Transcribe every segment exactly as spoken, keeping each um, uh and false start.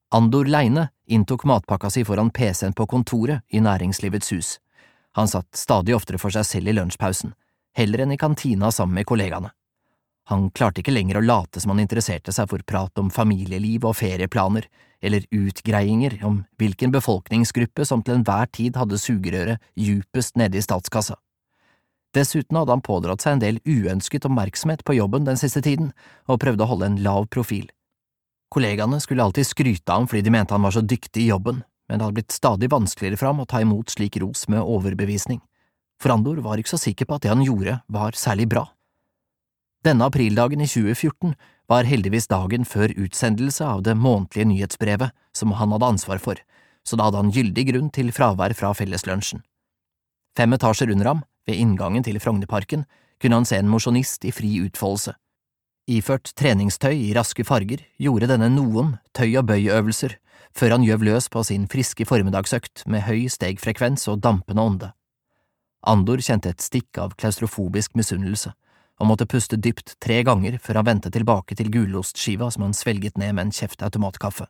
Andor Leine inntok matpakka si foran P C-en på kontoret i Næringslivets hus. Han satt stadig oftere for seg selv i lunsjpausen, heller enn i kantina sammen med kollegaene. Han klarte ikke lenger å late som han interesserte seg for prat om familieliv og ferieplaner, eller utgreiinger om hvilken befolkningsgruppe som til enhver tid hadde sugerøret djupest nede i statskassa. Dessuten hadde han pådratt seg en del uønsket oppmerksomhet på jobben den siste tiden, og prøvde å holde en lav profil. Kollegaene skulle alltid skryte av ham fordi de mente han var så dyktig i jobben, men det hadde blitt stadig vanskeligere for ham å ta imot slik ros med overbevisning. For Andor var ikke så sikker på at det han gjorde var særlig bra. Denne aprildagen i tjue fjorten var heldigvis dagen før utsendelse av det månedlige nyhetsbrevet som han hadde ansvar for, så da hadde han gyldig grunn til fravær fra felleslunsjen. Fem etasjer under ham, ved inngangen til Frognerparken, kunne han se en mosjonist i fri utfoldelse. Iført treningstøy i raske farger gjorde denne noen tøy- og bøyøvelser, før han gjøv løs på sin friske formiddagsøkt med høy stegfrekvens og dampende ånde. Andor kjente et stikk av klaustrofobisk misunnelse, og måtte puste dypt tre ganger før han vendte tilbake til gulostskiva som han svelget ned med en kjeft automatkaffe.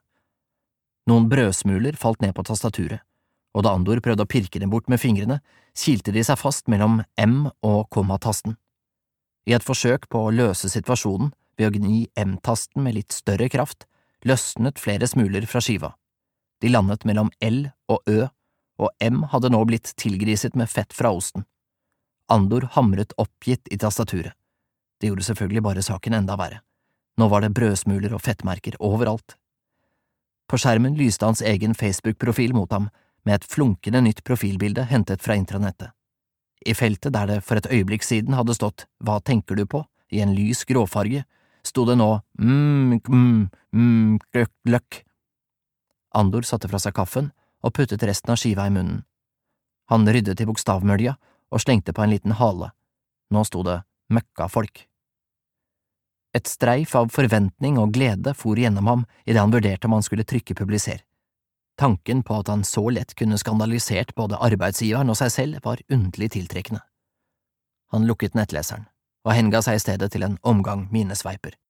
Noen brødsmuler falt ned på tastaturet, og da Andor prøvde å pirke dem bort med fingrene, kilte de seg fast mellom M og kommatasten. I et forsøk på å løse situasjonen ved å gni M-tasten med litt større kraft, løsnet flere smuler fra skiva. De landet mellom L og Ø, og M hadde nå blitt tilgriset med fett fra osten. Andor hamret oppgitt i tastaturet. Det gjorde selvfølgelig bare saken enda verre. Nå var det brødsmuler og fettmerker overalt. På skjermen lyste hans egen Facebook-profil mot ham, med et flunkende nytt profilbilde hentet fra intranettet. I feltet der det for et øyeblikk siden hadde stått «Hva tenker du på?» i en lys gråfarge, sto det nå «mm, mm, mm, gløk, gløk». Andor satte fra seg kaffen og puttet resten av skiva i munnen. Han ryddet i bokstavmølja og slengte på en liten hale. Nå sto det «møkkafolk». Et streif av forventning og glede for gjennom ham i det han vurderte om han skulle trykke publiser. Tanken på at han så lett kunne skandalisert både arbeidsgiveren og seg selv var underlig tiltrekkende. Han lukket nettleseren, og henga seg i stedet til en omgang minesveiper.